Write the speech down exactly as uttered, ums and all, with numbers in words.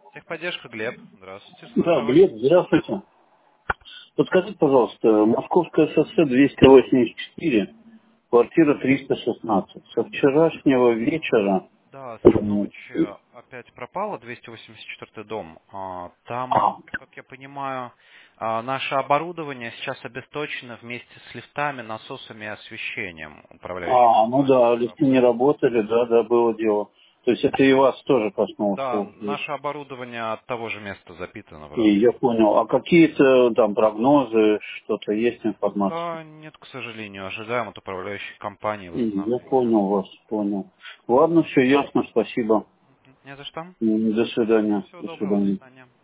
Техподдержка, Глеб. Здравствуйте, Да, слушаю вас. Глеб, здравствуйте. Подскажите, пожалуйста, Московское шоссе двести восемьдесят четыре, квартира триста шестнадцать. Со вчерашнего вечера... Да, с м, ночи опять пропало двести восемьдесят четвёртый дом. А, Там, А, как я понимаю, а, наше оборудование сейчас обесточено вместе с лифтами, насосами и освещением. Управляющая а, ну компания да, не лифты не работает. работали, да, да, было дело. То есть это и вас тоже коснулось, Да, получается. наше оборудование от того же места запитано И просто. я понял. А какие-то там прогнозы, что-то есть информация? Пока нет, к сожалению. Ожидаем от управляющей компании И я восстановления. понял вас, понял. Ладно, все ясно, спасибо. Мгм. Не за что. М, До свидания, Всего до доброго, до свидания. свидания.